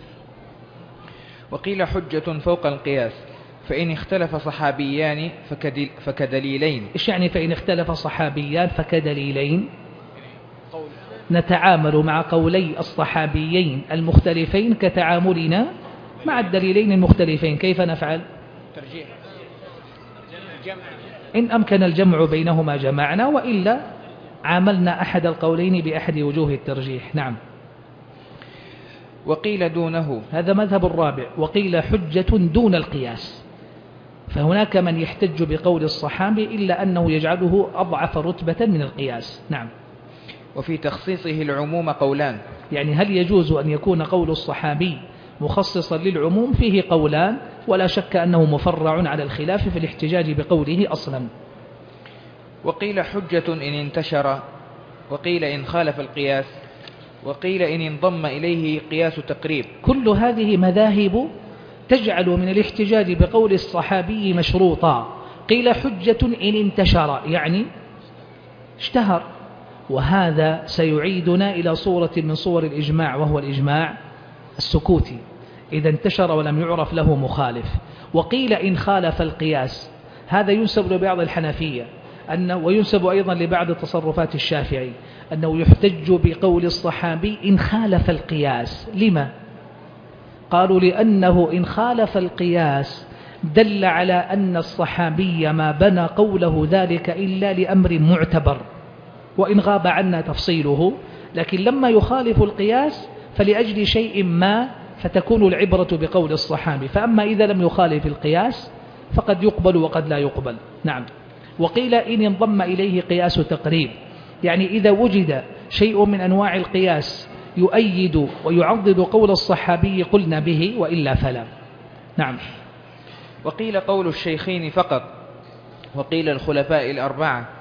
وقيل حجة فوق القياس، فإن اختلف صحابيان فكدل فكدليلين. إيش يعني فإن اختلف صحابيان فكدليلين؟ نتعامل مع قولي الصحابيين المختلفين كتعاملنا مع الدليلين المختلفين. كيف نفعل؟ ترجيح. إن أمكن الجمع بينهما جمعنا، وإلا عاملنا أحد القولين بأحد وجوه الترجيح. نعم. وقيل دونه، هذا مذهب الرابع. وقيل حجة دون القياس، فهناك من يحتج بقول الصحابي إلا أنه يجعله أضعف رتبة من القياس. نعم. وفي تخصيصه العموم قولان، يعني هل يجوز أن يكون قول الصحابي مخصصا للعموم؟ فيه قولان، ولا شك أنه مفرع على الخلاف في الاحتجاج بقوله أصلا. وقيل حجة إن انتشر، وقيل إن خالف القياس، وقيل إن انضم إليه قياس تقريب. كل هذه مذاهب تجعل من الاحتجاج بقول الصحابي مشروطا. قيل حجة إن انتشر، يعني اشتهر، وهذا سيعيدنا إلى صورة من صور الإجماع، وهو الإجماع السكوتي إذا انتشر ولم يعرف له مخالف. وقيل إن خالف القياس، هذا ينسب لبعض الحنفية أنه، وينسب أيضا لبعض تصرفات الشافعي، أنه يحتج بقول الصحابي إن خالف القياس. لما؟ قالوا لأنه إن خالف القياس دل على أن الصحابي ما بنى قوله ذلك إلا لأمر معتبر، وإن غاب عنا تفصيله، لكن لما يخالف القياس فلأجل شيء ما فتكون العبرة بقول الصحابي. فأما إذا لم يخالف القياس فقد يقبل وقد لا يقبل. نعم. وقيل إن انضم إليه قياس تقريب، يعني إذا وجد شيء من أنواع القياس يؤيد ويعضد قول الصحابي قلنا به، وإلا فلا. نعم. وقيل قول الشيخين فقط، وقيل الخلفاء الأربعة،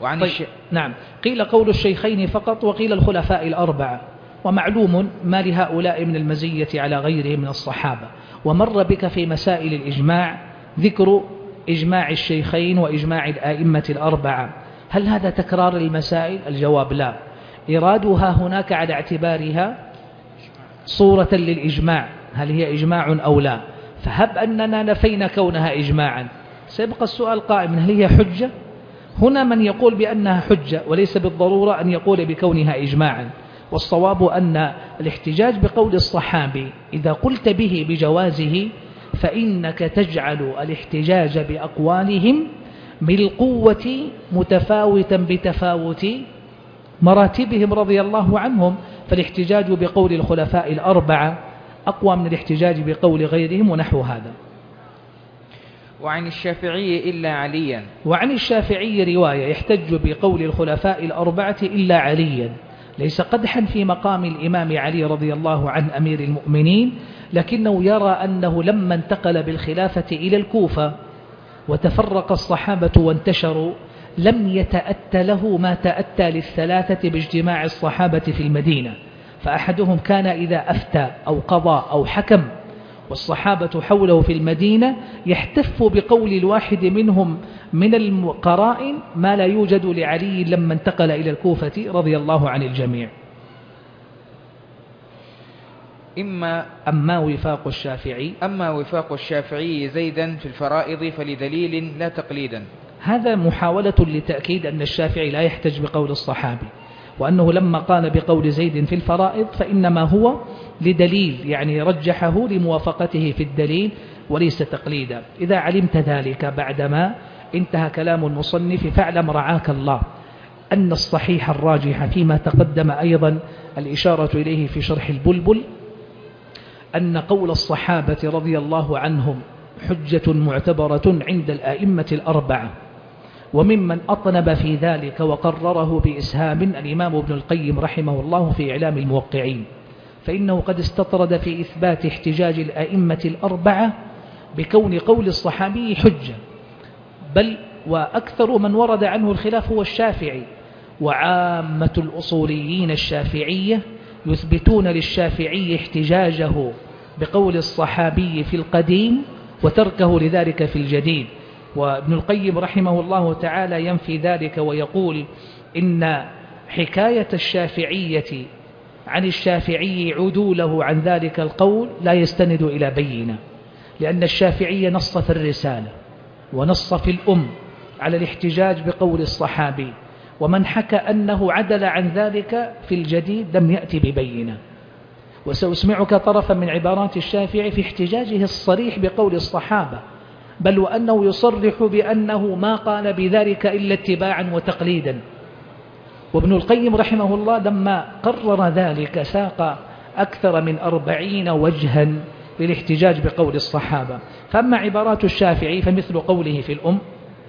وعن طيب الش... نعم، قيل قول الشيخين فقط وقيل الخلفاء الأربعة، ومعلوم ما لهؤلاء من المزية على غيرهم من الصحابة. ومر بك في مسائل الإجماع ذكر إجماع الشيخين وإجماع الآئمة الأربعة، هل هذا تكرار المسائل؟ الجواب لا، إرادها هناك على اعتبارها صورة للإجماع، هل هي إجماع أو لا؟ فهب أننا نفينا كونها إجماعا، سيبقى السؤال قائما، هل هي حجة؟ هنا من يقول بأنها حجة وليس بالضرورة أن يقول بكونها إجماعا، والصواب أن الاحتجاج بقول الصحابي إذا قلت به بجوازه فإنك تجعل الاحتجاج بأقوالهم بالقوة متفاوتا بتفاوت مراتبهم رضي الله عنهم، فالاحتجاج بقول الخلفاء الأربعة أقوى من الاحتجاج بقول غيرهم ونحو هذا. وعن الشافعي إلا عليا، وعن الشافعي رواية يحتج بقول الخلفاء الأربعة إلا عليا، ليس قدحا في مقام الإمام علي رضي الله عن أمير المؤمنين، لكنه يرى أنه لما انتقل بالخلافة إلى الكوفة وتفرق الصحابة وانتشروا لم يتأتى له ما تأتى للثلاثة باجتماع الصحابة في المدينة، فأحدهم كان إذا أفتى أو قضى أو حكم والصحابة حوله في المدينة يحتف بقول الواحد منهم من القرائن ما لا يوجد لعلي لما انتقل إلى الكوفة رضي الله عن الجميع. إما أما وفاق الشافعي أما وفاق الشافعي زيدا في الفرائض فلدليل لا تقليدا، هذا محاولة لتأكيد أن الشافعي لا يحتج بقول الصحابي، وأنه لما قال بقول زيد في الفرائض فإنما هو لدليل، يعني رجحه لموافقته في الدليل وليس تقليدا. إذا علمت ذلك بعدما انتهى كلام المصنف فاعلم رعاك الله أن الصحيح الراجح فيما تقدم أيضا الإشارة إليه في شرح البلبل أن قول الصحابة رضي الله عنهم حجة معتبرة عند الآئمة الأربعة، وممن أطنب في ذلك وقرره بإسهام الإمام ابن القيم رحمه الله في إعلام الموقعين، فإنه قد استطرد في إثبات احتجاج الآئمة الأربعة بكون قول الصحابي حجة، بل وأكثر من ورد عنه الخلاف هو الشافعي، وعامة الأصوليين الشافعية يثبتون للشافعي احتجاجه بقول الصحابي في القديم وتركه لذلك في الجديد. وابن القيم رحمه الله تعالى ينفي ذلك ويقول إن حكاية الشافعية عن الشافعي عدوله عن ذلك القول لا يستند إلى بينة، لأن الشافعي نص في الرسالة ونص في الأم على الاحتجاج بقول الصحابي، ومن حكى أنه عدل عن ذلك في الجديد لم يأتي ببينة. وسأسمعك طرفا من عبارات الشافعي في احتجاجه الصريح بقول الصحابة، بل وأنه يصرح بأنه ما قال بذلك إلا اتباعا وتقليدا. وابن القيم رحمه الله لما قرر ذلك ساق أكثر من أربعين وجها للاحتجاج بقول الصحابة. فأما عبارات الشافعي فمثل قوله في الأم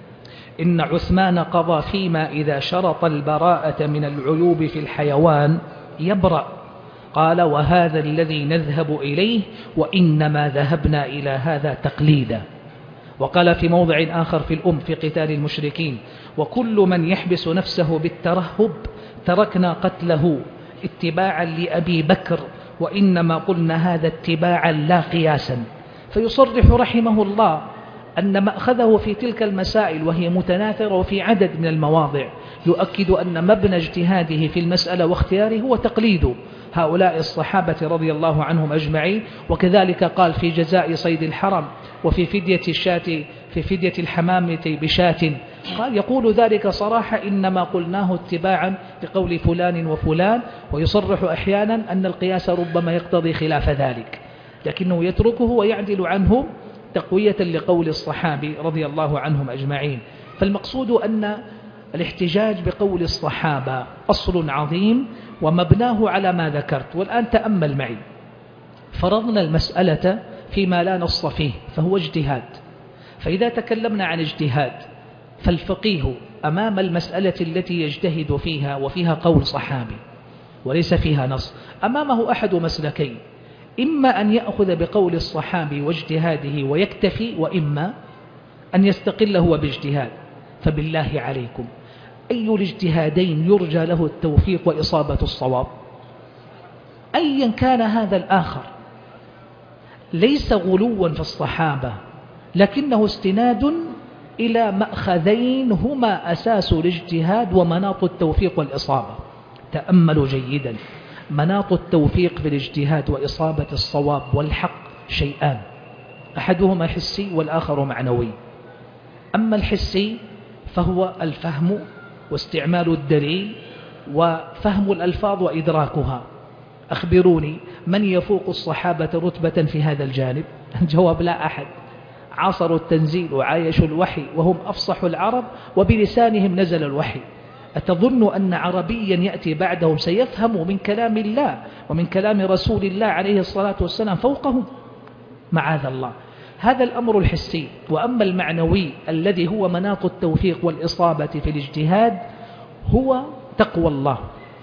إن عثمان قضى فيما إذا شرط البراءة من العيوب في الحيوان يبرأ، قال وهذا الذي نذهب إليه وإنما ذهبنا إلى هذا تقليدا. وقال في موضع آخر في الأم في قتال المشركين وكل من يحبس نفسه بالترهب تركنا قتله اتباعا لأبي بكر وإنما قلنا هذا اتباعا لا قياسا. فيصرح رحمه الله أن مأخذه في تلك المسائل وهي متناثرة في عدد من المواضع يؤكد أن مبنى اجتهاده في المسألة واختياره هو تقليد هؤلاء الصحابة رضي الله عنهم أجمعين. وكذلك قال في جزاء صيد الحرم وفي فدية الشاة في فدية الحمامة بشاة، قال يقول ذلك صراحة إنما قلناه اتباعا لقول فلان وفلان، ويصرح أحيانا أن القياس ربما يقتضي خلاف ذلك، لكنه يتركه ويعدل عنه تقوية لقول الصحابي رضي الله عنهم أجمعين. فالمقصود أن الاحتجاج بقول الصحابة أصل عظيم ومبناه على ما ذكرت. والآن تأمل معي، فرضنا المسألة فيما لا نص فيه فهو اجتهاد، فإذا تكلمنا عن اجتهاد فالفقيه أمام المسألة التي يجتهد فيها وفيها قول صحابي وليس فيها نص أمامه أحد مسلكين، إما أن يأخذ بقول الصحابي واجتهاده ويكتفي، وإما أن يستقل هو باجتهاد. فبالله عليكم أي الاجتهادين يرجى له التوفيق وإصابة الصواب؟ أيا كان هذا الآخر، ليس غلوا في الصحابة، لكنه استناد إلى مأخذين هما أساس الاجتهاد ومناط التوفيق والإصابة. تأملوا جيدا، مناط التوفيق في الاجتهاد وإصابة الصواب والحق شيئان، أحدهما حسي والآخر معنوي. أما الحسي فهو الفهم واستعمال الدليل وفهم الألفاظ وإدراكها. أخبروني من يفوق الصحابة رتبة في هذا الجانب؟ الجواب لا أحد. عاصروا التنزيل وعايشوا الوحي وهم أفصح العرب وبلسانهم نزل الوحي. أتظن أن عربيا يأتي بعدهم سيفهم من كلام الله ومن كلام رسول الله عليه الصلاة والسلام فوقهم؟ معاذ الله. هذا الأمر الحسي. وأما المعنوي الذي هو مناط التوفيق والإصابة في الاجتهاد هو تقوى الله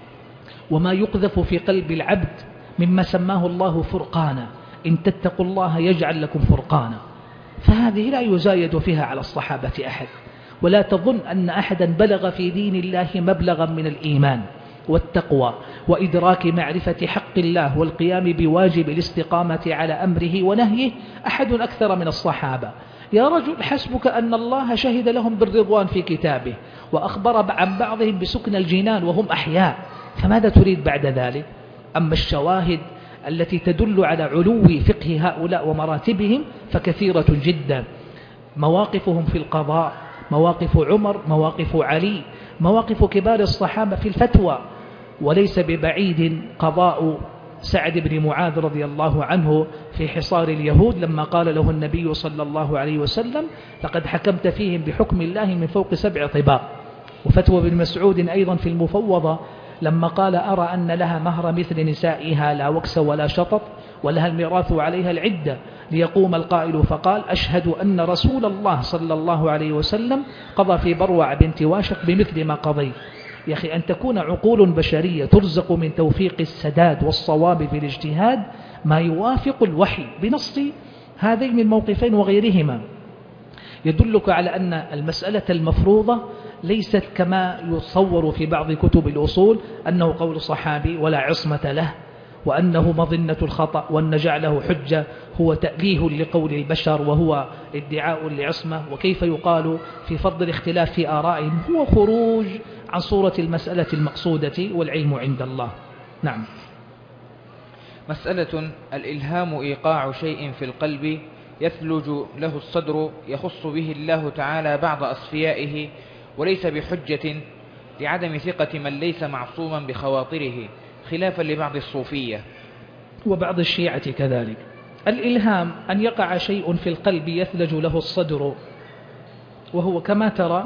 وما يقذف في قلب العبد مما سماه الله فرقانا، إن تتقوا الله يجعل لكم فرقانا. فهذه لا يزايد فيها على الصحابة أحد. ولا تظن أن أحدا بلغ في دين الله مبلغا من الإيمان والتقوى وإدراك معرفة حق الله والقيام بواجب الاستقامة على أمره ونهيه أحد أكثر من الصحابة. يا رجل، حسبك أن الله شهد لهم بالرضوان في كتابه وأخبر عن بعضهم بسكن الجنان وهم أحياء، فماذا تريد بعد ذلك؟ أما الشواهد التي تدل على علو فقه هؤلاء ومراتبهم فكثيرة جدا. مواقفهم في القضاء، مواقف عمر، مواقف علي، مواقف كبار الصحابة في الفتوى. وليس ببعيد قضاء سعد بن معاذ رضي الله عنه في حصار اليهود لما قال له النبي صلى الله عليه وسلم: لقد حكمت فيهم بحكم الله من فوق سبع طباق. وفتوى بن مسعود أيضا في المفوضة لما قال: أرى أن لها مهر مثل نسائها لا وكس ولا شطط ولها الميراث عليها العدة، ليقوم القائل فقال: أشهد أن رسول الله صلى الله عليه وسلم قضى في بروع بنت واشق بمثل ما قضيت. يا أخي، أن تكون عقول بشرية ترزق من توفيق السداد والصواب في الاجتهاد ما يوافق الوحي بنص هذين الموقفين وغيرهما، يدلك على أن المسألة المفروضة ليست كما يتصور في بعض كتب الأصول أنه قول صحابي ولا عصمة له، وأنه مظنة الخطأ، وأن جعله حجة هو تأليه لقول البشر وهو ادعاء لعصمة. وكيف يقال في فضل الاختلاف في آرائهم هو خروج عن صورة المسألة المقصودة والعلم عند الله. نعم. مسألة الإلهام إيقاع شيء في القلب يثلج له الصدر يخص به الله تعالى بعض أصفيائه وليس بحجة لعدم ثقة من ليس معصوما بخواطره، خلافا لبعض الصوفية وبعض الشيعة كذلك. الإلهام أن يقع شيء في القلب يثلج له الصدر، وهو كما ترى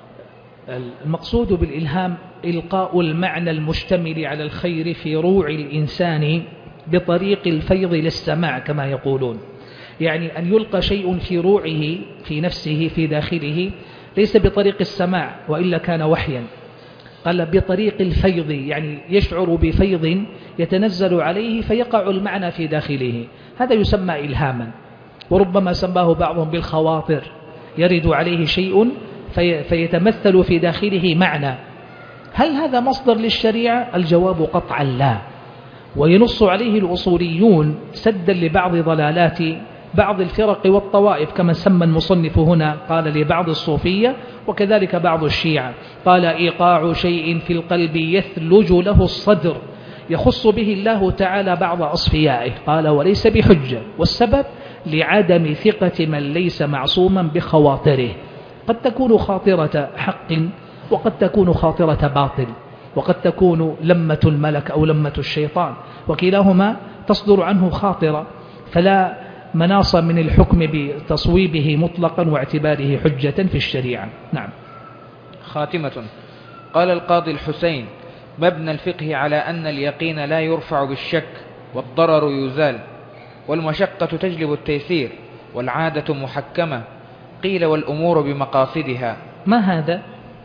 المقصود بالإلهام إلقاء المعنى المشتمل على الخير في روع الإنسان بطريق الفيض للسماع كما يقولون. يعني أن يلقى شيء في روعه في نفسه في داخله ليس بطريق السماع وإلا كان وحيا، قال بطريق الفيض، يعني يشعر بفيض يتنزل عليه فيقع المعنى في داخله، هذا يسمى إلهاما. وربما سماه بعضهم بالخواطر، يرد عليه شيء في فيتمثل في داخله معنى. هل هذا مصدر للشريعة؟ الجواب قطعا لا، وينص عليه الأصوليون سدا لبعض ضلالات بعض الفرق والطوائف كما سمى المصنف هنا، قال لبعض الصوفية وكذلك بعض الشيعة، قال إيقاع شيء في القلب يثلج له الصدر يخص به الله تعالى بعض أصفيائه، قال وليس بحجة. والسبب لعدم ثقة من ليس معصوما بخواطره، قد تكون خاطرة حق وقد تكون خاطرة باطل وقد تكون لمة الملك أو لمة الشيطان، وكلاهما تصدر عنه خاطرة، فلا مناص من الحكم بتصويبه مطلقا واعتباره حجة في الشريعة. نعم. خاتمة. قال القاضي الحسين: مبنى الفقه على أن اليقين لا يرفع بالشك والضرر يزال والمشقة تجلب التيسير والعادة محكمة، قيل والأمور بمقاصدها. ما هذا؟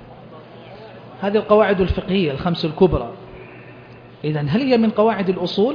هذه القواعد الفقهية الخمس الكبرى. إذن هل هي من قواعد الأصول؟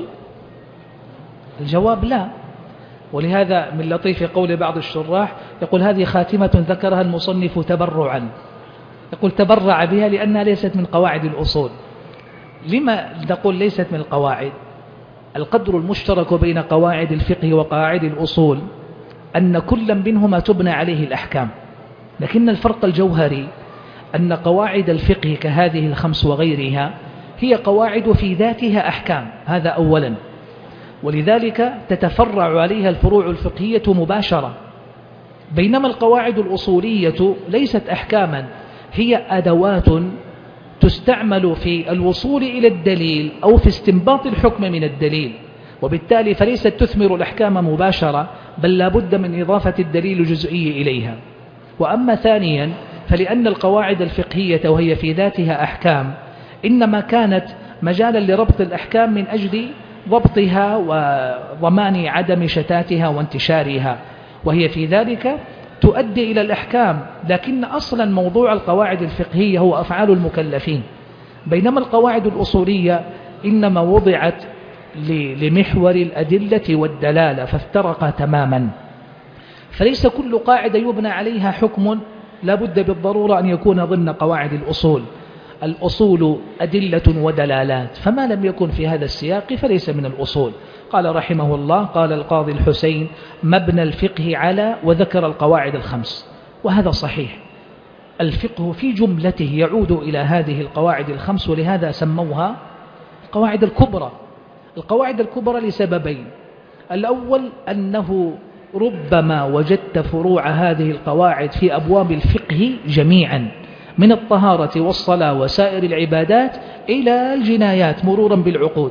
الجواب لا. ولهذا من لطيف قول بعض الشراح يقول هذه خاتمة ذكرها المصنف تبرعا، يقول تبرع بها لأنها ليست من قواعد الأصول. لما نقول ليست من القواعد؟ القدر المشترك بين قواعد الفقه وقواعد الأصول أن كل منهما تبنى عليه الأحكام، لكن الفرق الجوهري أن قواعد الفقه كهذه الخمس وغيرها هي قواعد في ذاتها أحكام، هذا أولا، ولذلك تتفرع عليها الفروع الفقهية مباشرة، بينما القواعد الأصولية ليست أحكاما، هي أدوات تستعمل في الوصول إلى الدليل أو في استنباط الحكم من الدليل، وبالتالي فليست تثمر الأحكام مباشرة، بل لا بد من إضافة الدليل الجزئي إليها. وأما ثانيا فلأن القواعد الفقهية وهي في ذاتها أحكام إنما كانت مجالا لربط الأحكام من أجل ضبطها وضمان عدم شتاتها وانتشارها، وهي في ذلك تؤدي إلى الأحكام، لكن أصلا موضوع القواعد الفقهية هو أفعال المكلفين، بينما القواعد الأصولية إنما وضعت لمحور الأدلة والدلالة فافترقا تماما. فليس كل قاعدة يبنى عليها حكم لا بد بالضرورة أن يكون ضمن قواعد الأصول. الأصول أدلة ودلالات، فما لم يكن في هذا السياق فليس من الأصول. قال رحمه الله: قال القاضي الحسين: مبنى الفقه على، وذكر القواعد الخمس، وهذا صحيح. الفقه في جملته يعود إلى هذه القواعد الخمس، ولهذا سموها القواعد الكبرى. القواعد الكبرى لسببين: الأول أنه ربما وجدت فروع هذه القواعد في أبواب الفقه جميعا، من الطهارة والصلاة وسائر العبادات إلى الجنايات مرورا بالعقود.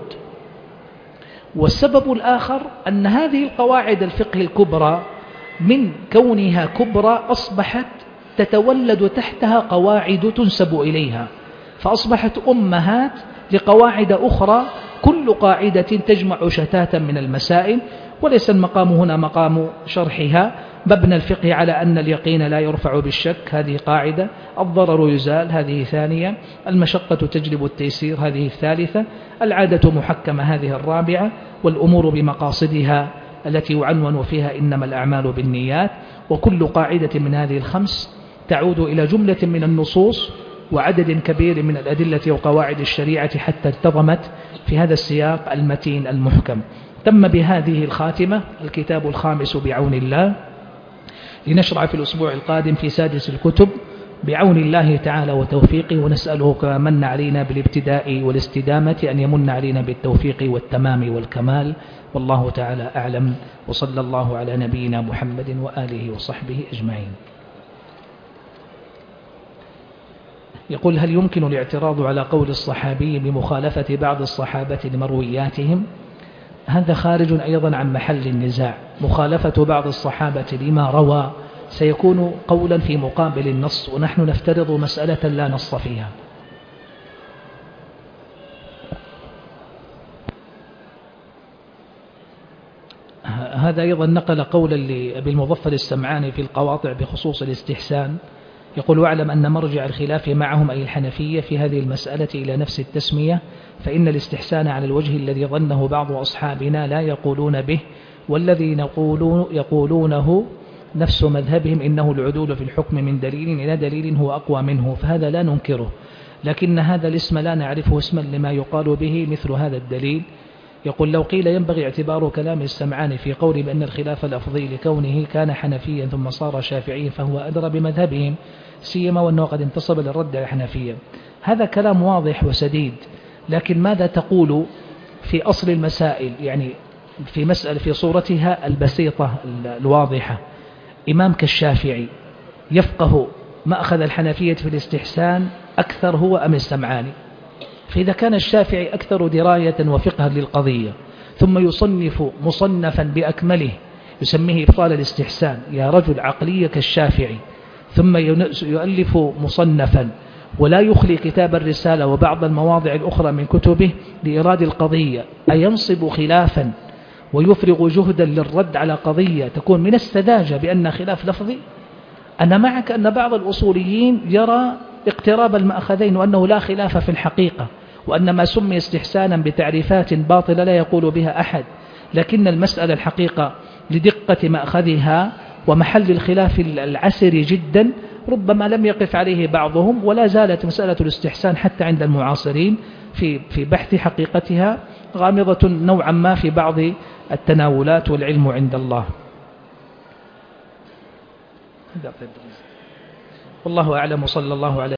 والسبب الآخر أن هذه القواعد الفقه الكبرى من كونها كبرى أصبحت تتولد تحتها قواعد تنسب إليها، فأصبحت أمهات لقواعد أخرى، كل قاعدة تجمع شتاتا من المسائل، وليس المقام هنا مقام شرحها. مبنى الفقه على أن اليقين لا يرفع بالشك، هذه قاعدة. الضرر يزال، هذه ثانية. المشقة تجلب التيسير، هذه الثالثة. العادة محكمة، هذه الرابعة. والأمور بمقاصدها التي يعنون فيها إنما الأعمال بالنيات. وكل قاعدة من هذه الخمس تعود إلى جملة من النصوص وعدد كبير من الأدلة وقواعد الشريعة حتى انتظمت في هذا السياق المتين المحكم. تم بهذه الخاتمة الكتاب الخامس بعون الله، لنشرع في الأسبوع القادم في سادس الكتب بعون الله تعالى وتوفيقه، ونسأله كما من علينا بالابتداء والاستدامة أن يمن علينا بالتوفيق والتمام والكمال. والله تعالى أعلم، وصلى الله على نبينا محمد وآله وصحبه أجمعين. يقول: هل يمكن الاعتراض على قول الصحابي بمخالفة بعض الصحابة لمروياتهم؟ هذا خارج أيضا عن محل النزاع. مخالفة بعض الصحابة لما روى سيكون قولا في مقابل النص، ونحن نفترض مسألة لا نص فيها. هذا أيضا نقل قولا لأبي المظفر السمعاني في القواطع بخصوص الاستحسان، يقول: واعلم أن مرجع الخلاف معهم أي الحنفية في هذه المسألة إلى نفس التسمية، فإن الاستحسان على الوجه الذي ظنه بعض أصحابنا لا يقولون به، والذي نقول يقولونه نفس مذهبهم إنه العدول في الحكم من دليل إلى دليل هو أقوى منه، فهذا لا ننكره، لكن هذا الاسم لا نعرفه اسما لما يقال به مثل هذا الدليل. يقول: لو قيل ينبغي اعتبار كلام السمعاني في قول بأن الخلاف الأفضي لكونه كان حنفيا ثم صار شافعيا فهو أدرى بمذهبهم، سيما وأنه قد انتصب للرد على الحنفية. هذا كلام واضح وسديد، لكن ماذا تقول في أصل المسائل؟ يعني في مسألة في صورتها البسيطة الواضحة، إمام كالشافعي يفقه ما أخذ الحنفية في الاستحسان أكثر هو أم السمعاني؟ فإذا كان الشافعي أكثر دراية وفقها للقضية ثم يصنف مصنفا بأكمله يسميه إبطال الاستحسان، يا رجل عقلية كالشافعي، ثم يؤلف مصنفا ولا يخلي كتاب الرسالة وبعض المواضع الأخرى من كتبه لإراد القضية، أينصب خلافا ويفرغ جهدا للرد على قضية تكون من السذاجة بأن خلاف لفظي؟ أنا معك أن بعض الأصوليين يرى اقتراب المأخذين وأنه لا خلاف في الحقيقة، وأن ما سمي استحسانا بتعريفات باطلة لا يقول بها أحد، لكن المسألة الحقيقة لدقة مأخذها ومحل الخلاف العسر جدا ربما لم يقف عليه بعضهم، ولا زالت مسألة الاستحسان حتى عند المعاصرين في في بحث حقيقتها غامضة نوعا ما في بعض التناولات، والعلم عند الله. والله أعلم، وصلى الله على